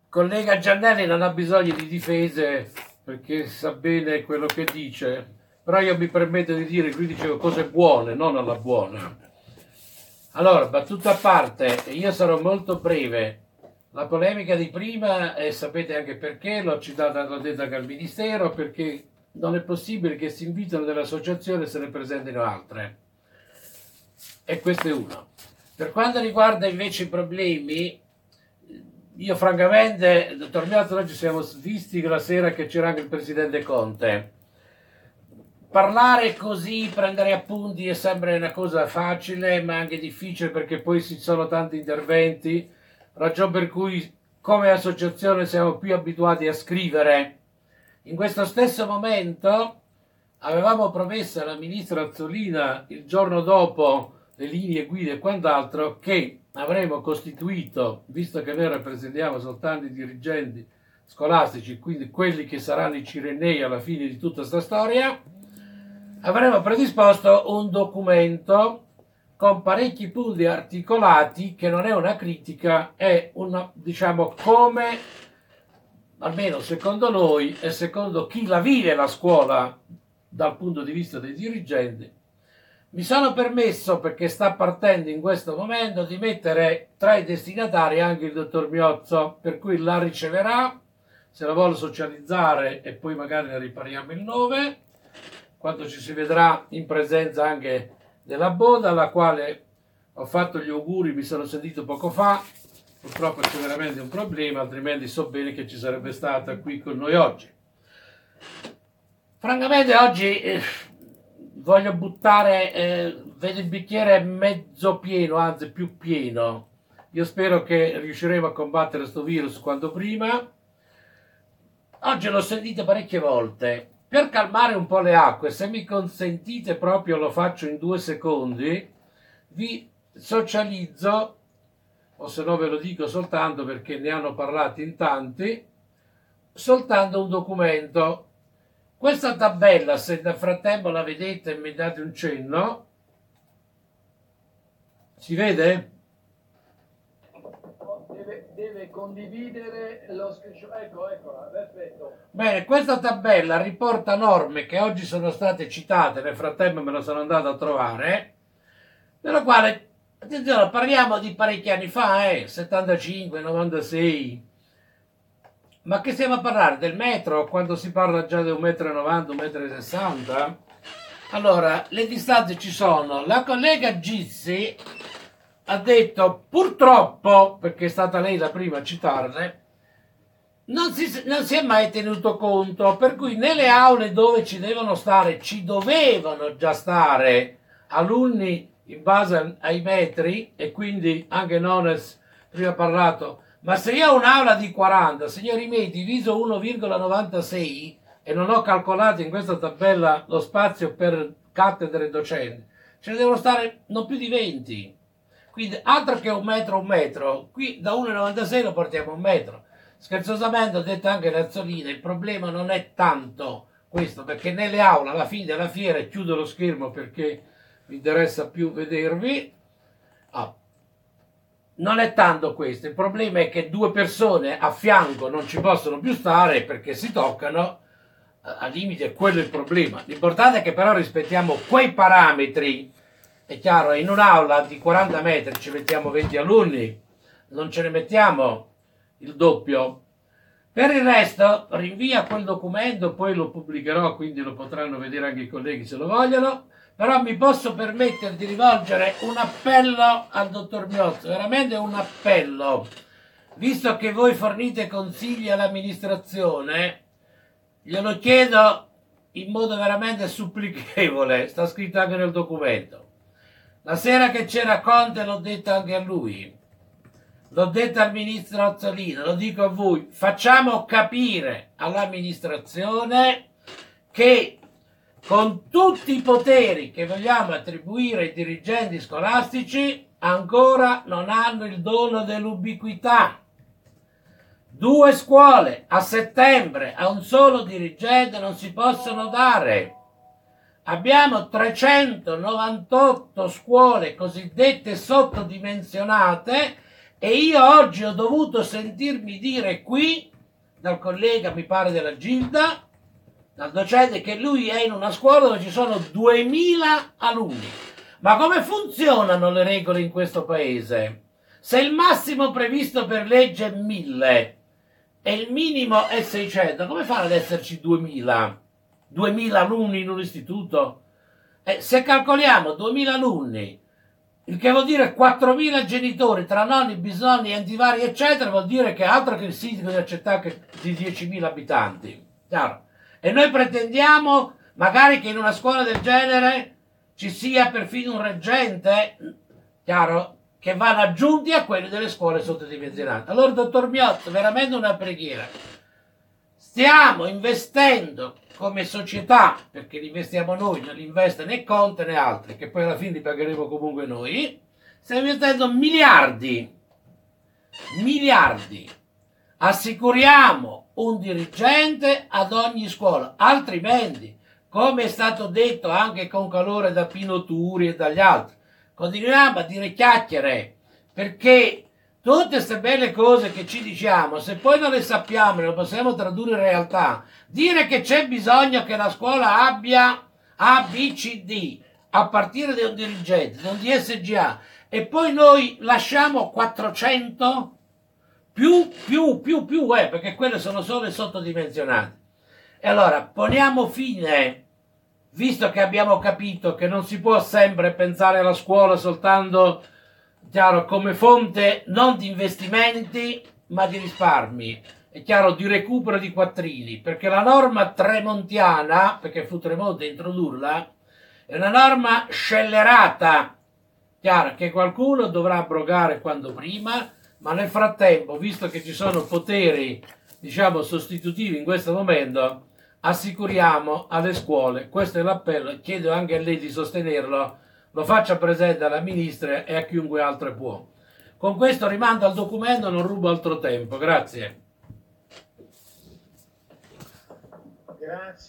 collega Giannelli non ha bisogno di difese perché sa bene quello che dice, però io mi permetto di dire che lui diceva cose buone, non alla buona. Allora, battuta a parte, io sarò molto breve. La polemica di prima, sapete anche perché, l'ho citata, l'ho detta anche al Ministero, perché non è possibile che si invitano delle associazioni e se ne presentino altre. E questo è uno. Per quanto riguarda invece i problemi, io francamente, dottor Miazzo, noi ci siamo visti la sera che c'era anche il Presidente Conte. Parlare così, prendere appunti è sempre una cosa facile, ma anche difficile perché poi ci sono tanti interventi, ragion per cui come associazione siamo più abituati a scrivere. In questo stesso momento avevamo promesso alla ministra Azzolina il giorno dopo le linee guida e quant'altro che avremmo costituito, visto che noi rappresentiamo soltanto i dirigenti scolastici, quindi quelli che saranno i cirenei alla fine di tutta questa storia, avremmo predisposto un documento con parecchi punti articolati che non è una critica, è una, diciamo, come, almeno secondo noi e secondo chi la vive la scuola dal punto di vista dei dirigenti, mi sono permesso, perché sta partendo in questo momento, di mettere tra i destinatari anche il dottor Miozzo, per cui la riceverà, se la vuole socializzare e poi magari ne ripariamo il nome, quando ci si vedrà in presenza anche della Boda, alla quale ho fatto gli auguri, mi sono sentito poco fa, purtroppo c'è veramente un problema, altrimenti so bene che ci sarebbe stata qui con noi oggi. Francamente oggi voglio buttare, vedo il bicchiere mezzo pieno, anzi più pieno. Io spero che riusciremo a combattere questo virus quanto prima. Oggi l'ho sentito parecchie volte. Per calmare un po' le acque, se mi consentite proprio lo faccio in 2 secondi, vi socializzo, o se no ve lo dico soltanto perché ne hanno parlato in tanti, soltanto un documento. Questa tabella, se nel frattempo la vedete e mi date un cenno, si vede? Deve condividere lo screenshot. Eccola, perfetto. Bene, questa tabella riporta norme che oggi sono state citate, nel frattempo me lo sono andato a trovare, nella quale, attenzione, parliamo di parecchi anni fa, 75, 96, ma che stiamo a parlare del metro, quando si parla già di 1,90 m, 1,60 m? Allora, le distanze ci sono. La collega Gizzi ha detto, purtroppo, perché è stata lei la prima a citarne, non si è mai tenuto conto, per cui nelle aule dove ci devono stare, ci dovevano già stare alunni in base ai metri, e quindi anche Nones prima ha parlato, ma se io ho un'aula di 40, signori miei, diviso 1,96 e non ho calcolato in questa tabella lo spazio per cattedre e docenti, ce ne devono stare non più di 20. Quindi altro che un metro, qui da 1,96 lo portiamo a 1 metro. Scherzosamente ho detto anche Azzolina, il problema non è tanto questo, perché nelle aule alla fine della fiera, chiudo lo schermo perché mi interessa più vedervi, non è tanto questo, il problema è che 2 persone a fianco non ci possono più stare perché si toccano, al limite quello è il problema. L'importante è che però rispettiamo quei parametri. È chiaro, in un'aula di 40 metri ci mettiamo 20 alunni, non ce ne mettiamo il doppio. Per il resto rinvia quel documento, poi lo pubblicherò, quindi lo potranno vedere anche i colleghi se lo vogliono, però mi posso permettere di rivolgere un appello al dottor Miozzo, veramente un appello, visto che voi fornite consigli all'amministrazione, glielo chiedo in modo veramente supplichevole, sta scritto anche nel documento. La sera che c'era Conte l'ho detto anche a lui, l'ho detto al ministro Azzolina, lo dico a voi, facciamo capire all'amministrazione che con tutti i poteri che vogliamo attribuire ai dirigenti scolastici ancora non hanno il dono dell'ubiquità. 2 scuole a settembre a un solo dirigente non si possono dare. Abbiamo 398 scuole cosiddette sottodimensionate E io oggi ho dovuto sentirmi dire qui dal collega, mi pare della Gilda, dal docente, che lui è in una scuola dove ci sono 2000 alunni. Ma come funzionano le regole in questo paese? Se il massimo previsto per legge è 1000 e il minimo è 600, come fanno ad esserci 2000? 2000 alunni in un istituto? Se calcoliamo 2000 alunni, il che vuol dire 4.000 genitori tra nonni, bisnonni, enti vari eccetera, vuol dire che altro che il sindaco di una città di 10.000 abitanti. Chiaro? E noi pretendiamo magari che in una scuola del genere ci sia perfino un reggente, chiaro, che vanno aggiunti a quelli delle scuole sottodimensionate. Allora, dottor Miotto, veramente una preghiera. Stiamo investendo come società, perché li investiamo noi, non li investe né Conte né altri, che poi alla fine li pagheremo comunque noi, stiamo investendo miliardi, assicuriamo un dirigente ad ogni scuola, altrimenti, come è stato detto anche con calore da Pino Turi e dagli altri, continuiamo a dire chiacchiere, perché tutte queste belle cose che ci diciamo, se poi non le sappiamo e non possiamo tradurre in realtà, dire che c'è bisogno che la scuola abbia A, B, C, D, a partire da un dirigente, da un DSGA, e poi noi lasciamo 400 più, perché quelle sono solo sottodimensionate. E allora poniamo fine, visto che abbiamo capito che non si può sempre pensare alla scuola soltanto, chiaro, come fonte non di investimenti ma di risparmi, è chiaro, di recupero di quattrini, perché la norma tremontiana, perché fu Tremonti a introdurla, è una norma scellerata, chiaro, che qualcuno dovrà abrogare quanto prima, ma nel frattempo, visto che ci sono poteri, diciamo, sostitutivi in questo momento, assicuriamo alle scuole, questo è l'appello, chiedo anche a lei di sostenerlo, lo faccia presente alla Ministra e a chiunque altro può. Con questo rimando al documento, non rubo altro tempo. Grazie. Grazie.